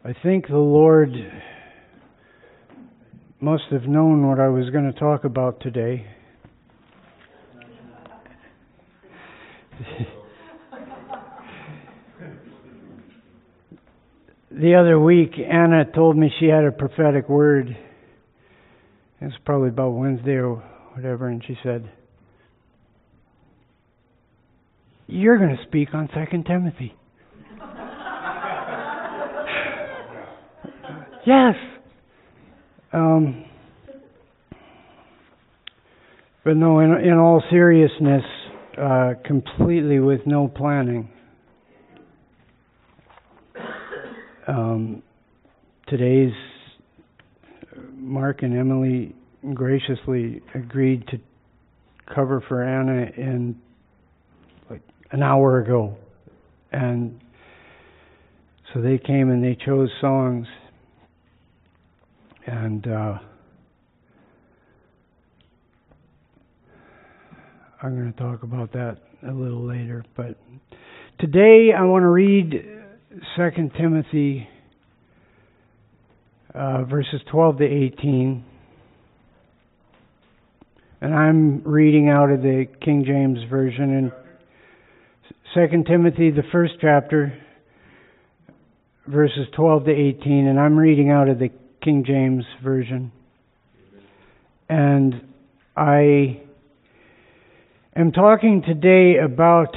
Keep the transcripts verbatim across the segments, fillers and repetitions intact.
I think the Lord must have known what I was going to talk about today. The other week, Anna told me she had a prophetic word. It was probably about Wednesday or whatever, and she said, "You're going to speak on Second Timothy." Yes. Um, but no, in, in all seriousness, uh, completely with no planning. Um, today's Mark and Emily graciously agreed to cover for Anna in like an hour ago, and so they came and they chose songs, and uh, I'm going to talk about that a little later. But today I want to read Second Timothy uh, verses twelve to eighteen, and I'm reading out of the King James Version. In Second Timothy, the first chapter, verses twelve to eighteen, and I'm reading out of the King James Version. And I am talking today about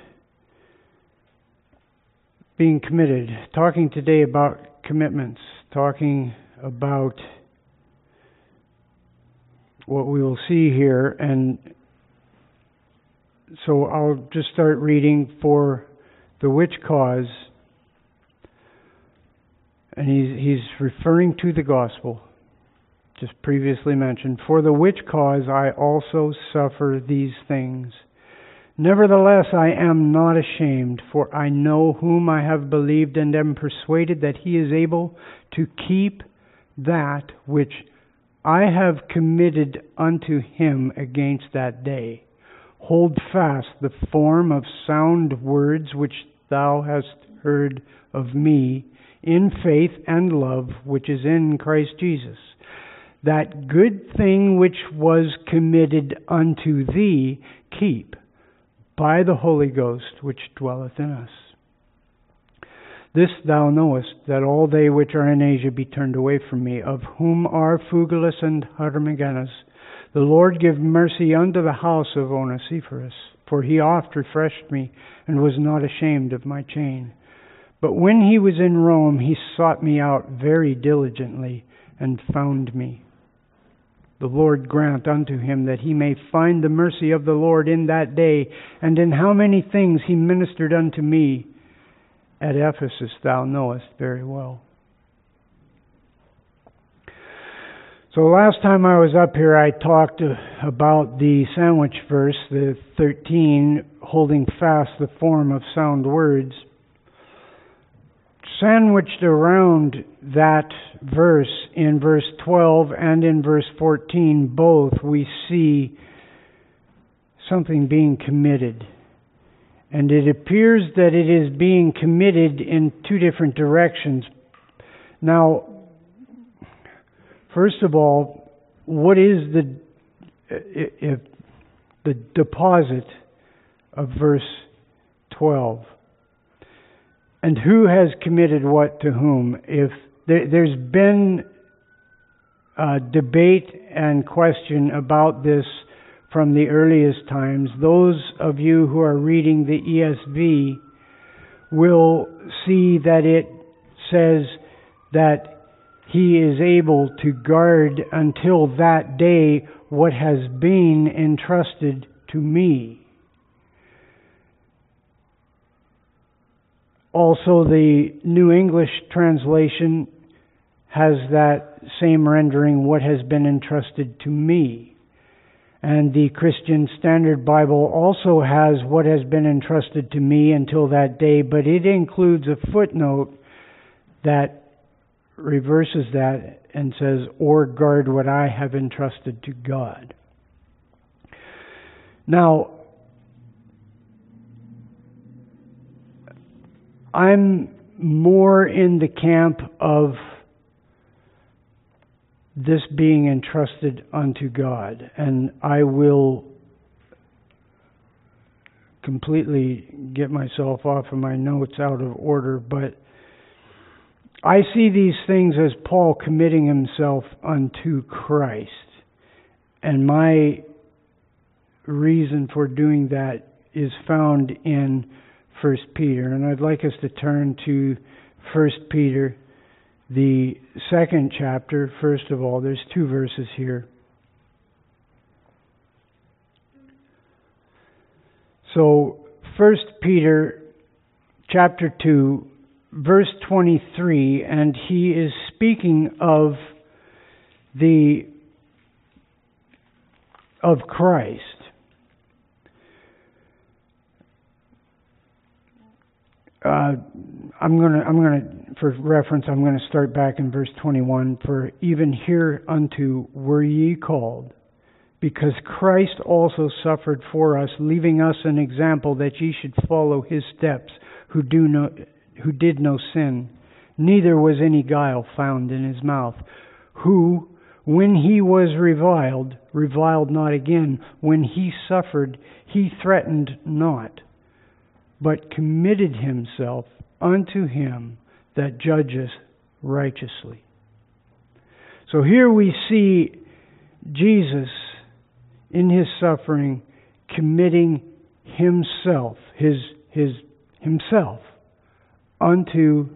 being committed, talking today about commitments, talking about what we will see here. And so I'll just start reading for the which cause, and he's, he's referring to the gospel, just previously mentioned. For the which cause I also suffer these things. Nevertheless, I am not ashamed, for I know whom I have believed, and am persuaded that he is able to keep that which I have committed unto him against that day. Hold fast the form of sound words which thou hast heard of me, in faith and love which is in Christ Jesus. That good thing which was committed unto thee, keep by the Holy Ghost which dwelleth in us. This thou knowest, that all they which are in Asia be turned away from me, of whom are Phygelus and Hermogenes. The Lord give mercy unto the house of Onesiphorus, for he oft refreshed me, and was not ashamed of my chain. But when he was in Rome, he sought me out very diligently, and found me. The Lord grant unto him that he may find the mercy of the Lord in that day, and in how many things he ministered unto me at Ephesus thou knowest very well. So last time I was up here, I talked about the sandwich verse, the thirteen, holding fast the form of sound words. Sandwiched around that verse, in verse twelve and in verse fourteen, both, we see something being committed. And it appears that it is being committed in two different directions. Now, first of all, what is the if the deposit of verse twelve? And who has committed what to whom? If there, there's been a debate and question about this from the earliest times, those of you who are reading the E S V will see that it says that he is able to guard until that day what has been entrusted to me. Also, the New English translation has that same rendering, what has been entrusted to me. And the Christian Standard Bible also has what has been entrusted to me until that day, but it includes a footnote that reverses that and says, or guard what I have entrusted to God. Now, I'm more in the camp of this being entrusted unto God. And I will completely get myself off of my notes out of order, but I see these things as Paul committing himself unto Christ. And my reason for doing that is found in First Peter. And I'd like us to turn to First Peter, the second chapter. First of all, there's two verses here. So, First Peter chapter two, verse twenty-three, and he is speaking of the of Christ. Uh, I'm gonna, I'm gonna, for reference, I'm gonna start back in verse twenty-one. For even hereunto were ye called, because Christ also suffered for us, leaving us an example that ye should follow his steps, who do no, who did no sin, neither was any guile found in his mouth, who, when he was reviled, reviled not again. When he suffered, he threatened not, but committed himself unto him that judgeth righteously. So here we see Jesus in his suffering committing himself, his his himself unto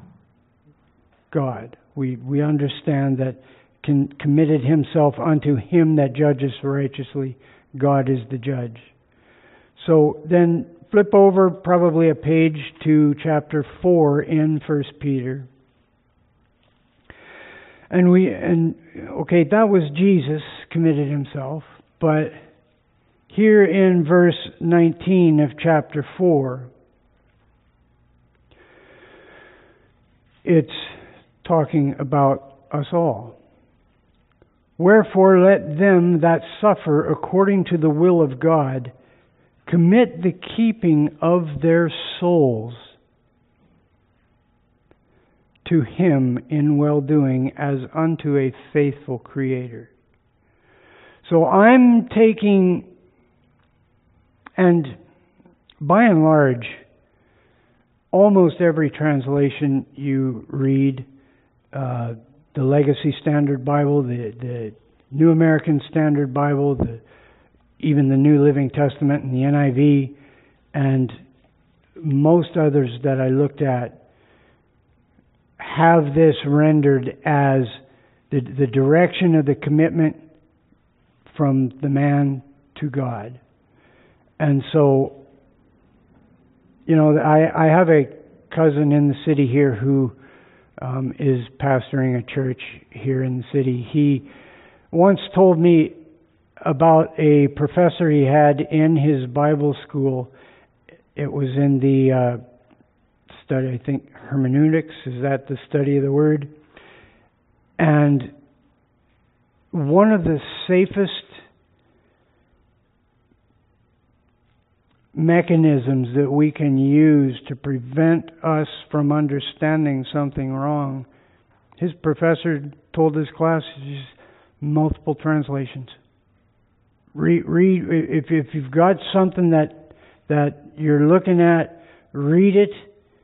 God. We we understand that can, committed himself unto him that judgeth righteously. God is the judge. So then flip over probably a page to chapter four in First Peter. And we and okay, that was Jesus committed himself, but here in verse nineteen of chapter four, it's talking about us all. Wherefore let them that suffer according to the will of God commit the keeping of their souls to him in well-doing as unto a faithful Creator. So I'm taking, and by and large, almost every translation you read, uh, the Legacy Standard Bible, the, the New American Standard Bible, the, even the New Living Testament and the N I V, and most others that I looked at, have this rendered as the, the direction of the commitment from the man to God. And so, you know, I, I have a cousin in the city here who um, is pastoring a church here in the city. He once told me about a professor he had in his Bible school. It was in the uh, study, I think, hermeneutics. Is that the study of the Word? And one of the safest mechanisms that we can use to prevent us from understanding something wrong, his professor told his class, multiple translations. Read, read if if you've got something that that you're looking at, read it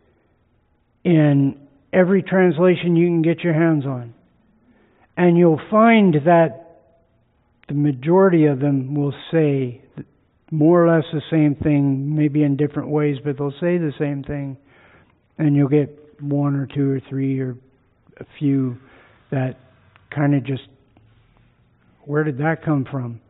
in every translation you can get your hands on, and you'll find that the majority of them will say more or less the same thing, maybe in different ways, but they'll say the same thing, and you'll get one or two or three or a few that kind of just, where did that come from?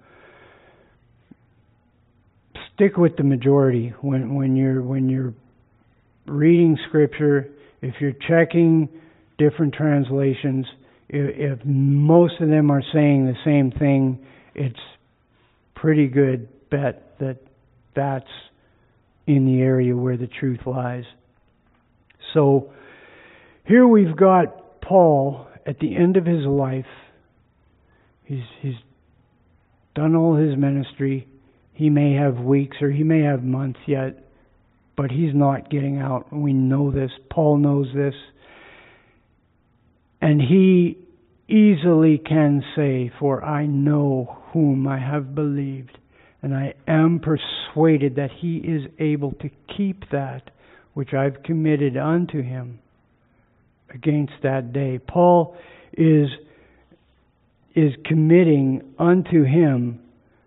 Stick with the majority when when you're when you're reading Scripture. If you're checking different translations, if, if most of them are saying the same thing, it's pretty good bet that that's in the area where the truth lies. So here we've got Paul at the end of his life. He's he's done all his ministry. He may have weeks or he may have months yet but he's not getting out. We know this. Paul knows this. And he easily can say, "For I know whom I have believed, and I am persuaded that he is able to keep that which I've committed unto him against that day." Paul is, is committing unto him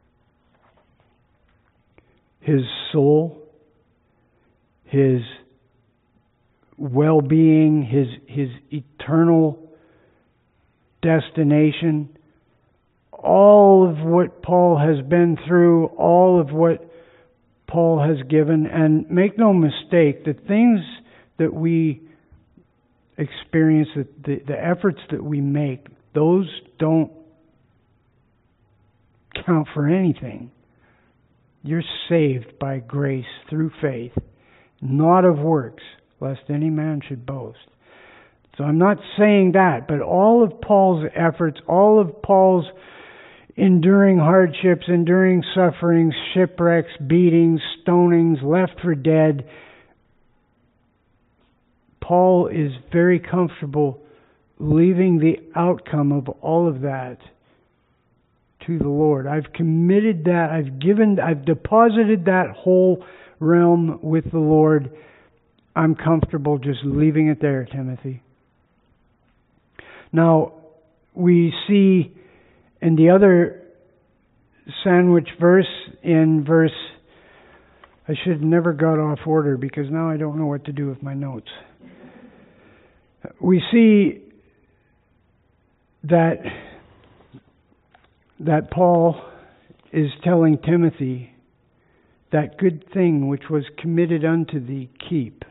his soul, his well-being, his, his eternal destination, all of what Paul has been through, all of what Paul has given. And make no mistake, the things that we experience, the, the, the efforts that we make, those don't count for anything. You're saved by grace through faith, not of works, lest any man should boast. So I'm not saying that, but all of Paul's efforts, all of Paul's enduring hardships, enduring sufferings, shipwrecks, beatings, stonings, left for dead, Paul is very comfortable leaving the outcome of all of that to the Lord. I've committed that, I've given, I've deposited that whole realm with the Lord. I'm comfortable just leaving it there, Timothy. Now, we see in the other sandwich verse, in verse, I should have never got off order because now I don't know what to do with my notes. We see that that Paul is telling Timothy, that good thing which was committed unto thee keep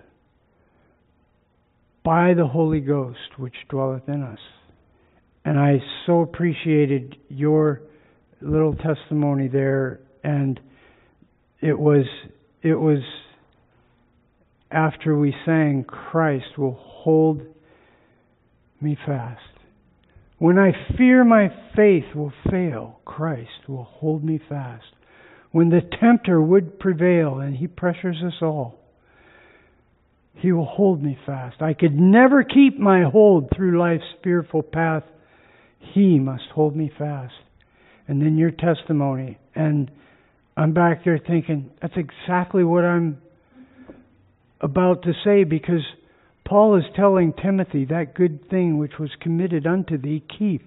by the Holy Ghost which dwelleth in us. And I so appreciated your little testimony there, and it was it was after we sang, "Christ will hold me fast. When I fear my faith will fail, Christ will hold me fast. When the tempter would prevail, and he pressures us all, he will hold me fast. I could never keep my hold through life's fearful path. He must hold me fast." And then your testimony. And I'm back there thinking, that's exactly what I'm about to say, because Paul is telling Timothy, that good thing which was committed unto thee, keep.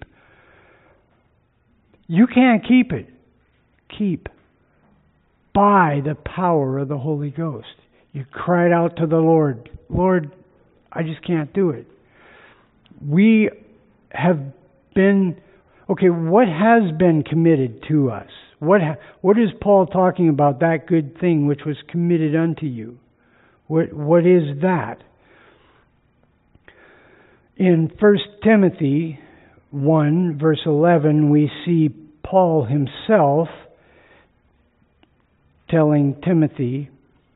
You can't keep it. Keep. By the power of the Holy Ghost. You cried out to the Lord, "Lord, I just can't do it." We have been, okay, what has been committed to us? What ha, what is Paul talking about, that good thing which was committed unto you? What What is that? In First Timothy one, verse eleven, we see Paul himself telling Timothy,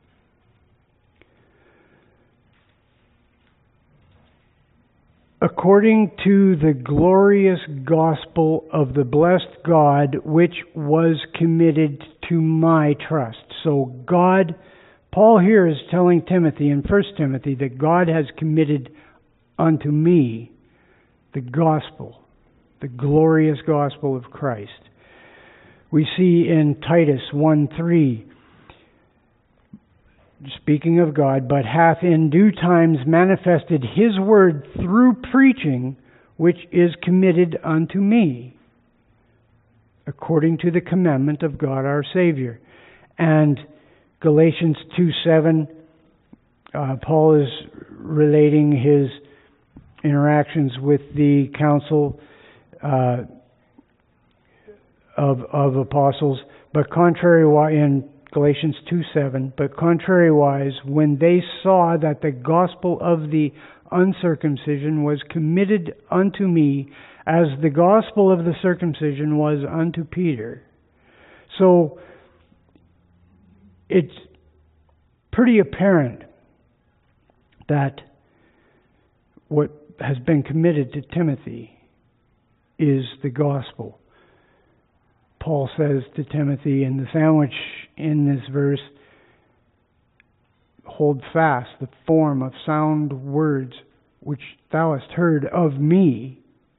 "According to the glorious gospel of the blessed God, which was committed to my trust." So God, Paul here is telling Timothy in First Timothy that God has committed unto me the gospel, the glorious gospel of Christ. We see in Titus one three, speaking of God, "But hath in due times manifested his word through preaching, which is committed unto me, according to the commandment of God our Savior." And Galatians two seven, uh, Paul is relating his interactions with the council uh, of, of apostles. But contrary, in Galatians two seven, "But contrariwise, when they saw that the gospel of the uncircumcision was committed unto me, as the gospel of the circumcision was unto Peter." So it's pretty apparent that what has been committed to Timothy is the gospel. Paul says to Timothy in the sandwich in this verse, hold fast the form of sound words which thou hast heard of me.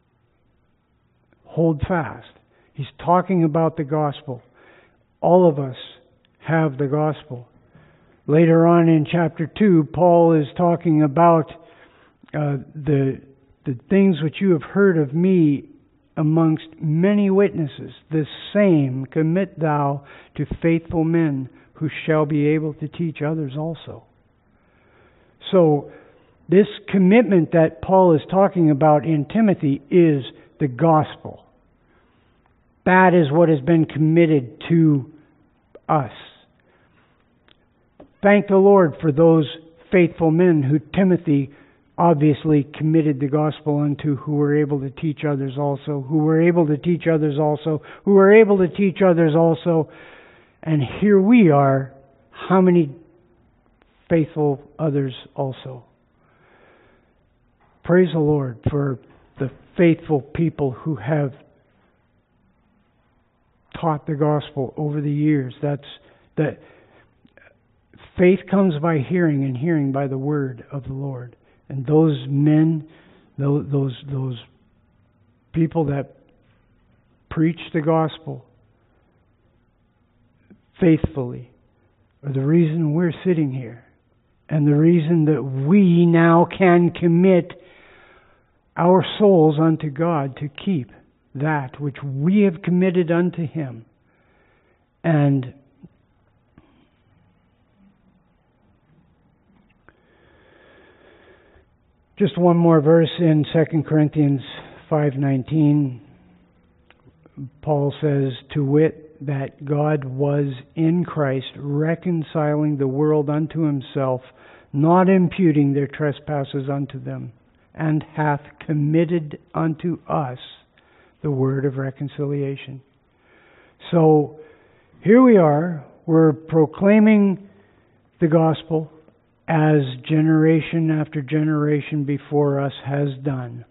Hold fast. He's talking about the gospel. All of us have the gospel. Later on in chapter two, Paul is talking about uh, the the things which you have heard of me amongst many witnesses. The same commit thou to faithful men who shall be able to teach others also. So, this commitment that Paul is talking about in Timothy is the gospel. That is what has been committed to us. Thank the Lord for those faithful men who Timothy obviously committed the gospel unto, who were able to teach others also, who were able to teach others also, who were able to teach others also. And here we are, how many faithful others also. Praise the Lord for the faithful people who have taught the gospel over the years. That's that faith comes by hearing, and hearing by the word of the Lord. And those men, those those, those people that preach the gospel faithfully are the reason we're sitting here, and the reason that we now can commit our souls unto God to keep that which we have committed unto Him. And just one more verse in Second Corinthians five nineteen. Paul says, to wit, that God was in Christ reconciling the world unto Himself, not imputing their trespasses unto them, and hath committed unto us the word of reconciliation. So here we are, we're proclaiming the gospel as generation after generation before us has done.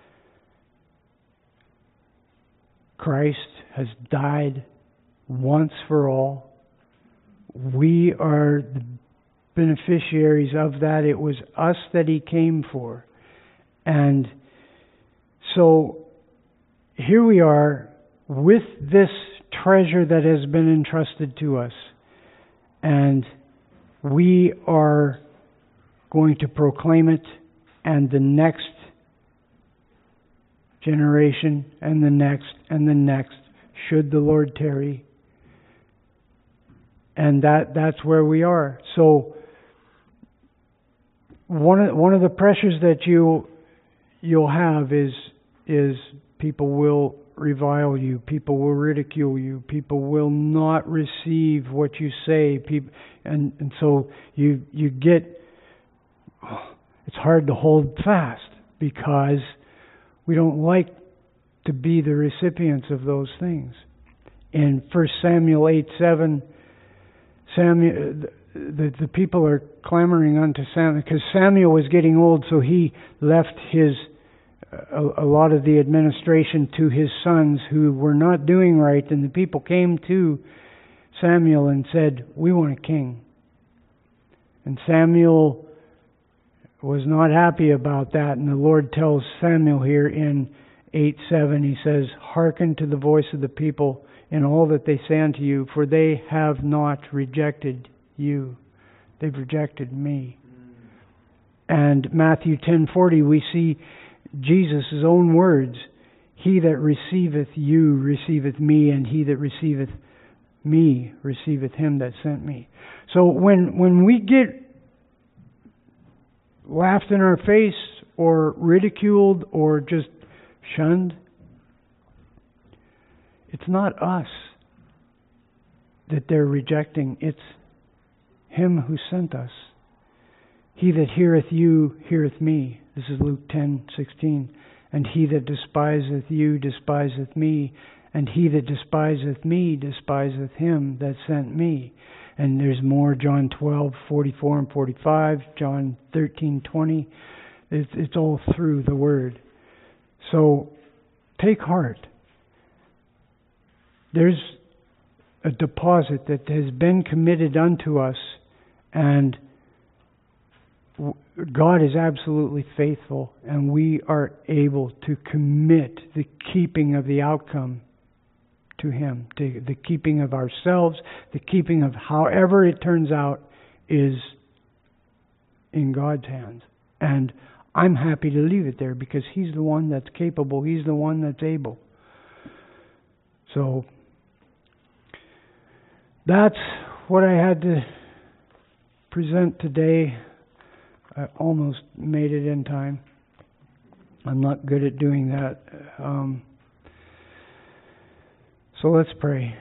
Christ has died once for all. We are the beneficiaries of that. It was us that He came for. And so here we are with this treasure that has been entrusted to us. And we are going to proclaim it, and the next generation, and the next, and the next, should the Lord tarry. And that that's where we are. So one of one of the pressures that you you'll have is is people will revile you, people will ridicule you, people will not receive what you say, people, and and so you you get it's hard to hold fast because we don't like to be the recipients of those things. In First Samuel eight seven, Samuel, the, the people are clamoring unto Samuel because Samuel was getting old, so he left his a, a lot of the administration to his sons who were not doing right, and the people came to Samuel and said, "We want a king." And Samuel was not happy about that, and the Lord tells Samuel here in eight seven, He says, "Hearken to the voice of the people in all that they say unto you, for they have not rejected you. They've rejected me." And Matthew ten forty, we see Jesus' own words, "He that receiveth you receiveth me, and he that receiveth me receiveth him that sent me." So when when we get laughed in our face or ridiculed or just shunned, it's not us that they're rejecting. It's Him who sent us. "He that heareth you heareth me." This is Luke ten sixteen. "And he that despiseth you despiseth me, and he that despiseth me despiseth him that sent me." And there's more, John twelve forty-four and forty-five, John thirteen twenty. It's, it's all through the Word. So take heart. There's a deposit that has been committed unto us, and God is absolutely faithful, and we are able to commit the keeping of the outcome to Him. To the keeping of ourselves, the keeping of however it turns out is in God's hands. And I'm happy to leave it there because He's the one that's capable. He's the one that's able. So that's what I had to present today. I almost made it in time. I'm not good at doing that. Um, so let's pray.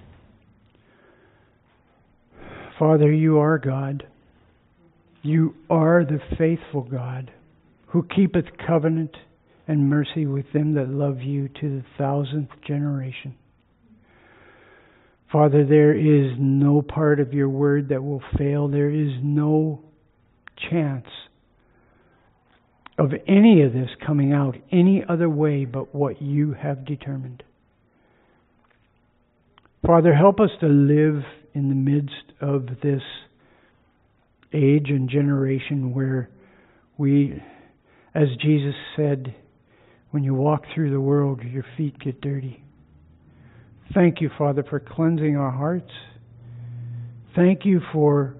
Father, You are God. You are the faithful God who keepeth covenant and mercy with them that love You to the thousandth generation. Father, there is no part of Your word that will fail. There is no chance of any of this coming out any other way but what You have determined. Father, help us to live in the midst of this age and generation where we, as Jesus said, when you walk through the world, your feet get dirty. Thank You, Father, for cleansing our hearts. Thank You for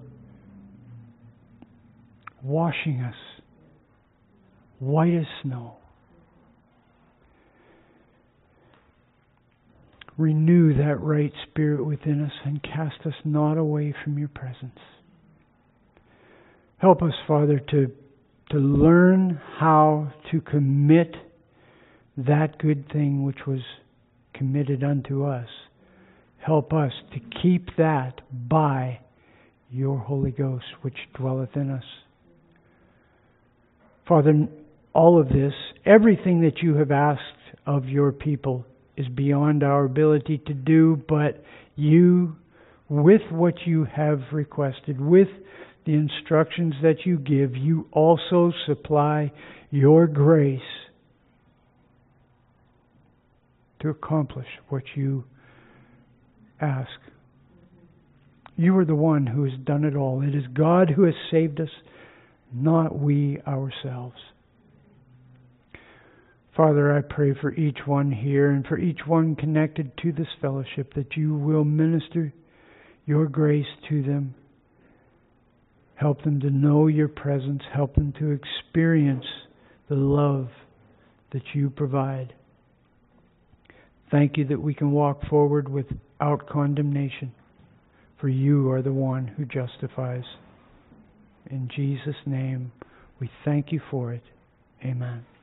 washing us white as snow. Renew that right spirit within us and cast us not away from Your presence. Help us, Father, to, to learn how to commit that good thing which was committed unto us. Help us to keep that by Your Holy Ghost, which dwelleth in us. Father, all of this, everything that You have asked of Your people is beyond our ability to do, but You, with what You have requested, with the instructions that You give, You also supply Your grace to accomplish what You ask. You are the one who has done it all. It is God who has saved us, not we ourselves. Father, I pray for each one here and for each one connected to this fellowship that You will minister Your grace to them. Help them to know Your presence. Help them to experience the love that You provide. Thank You that we can walk forward without condemnation, for You are the one who justifies. In Jesus' name, we thank You for it. Amen.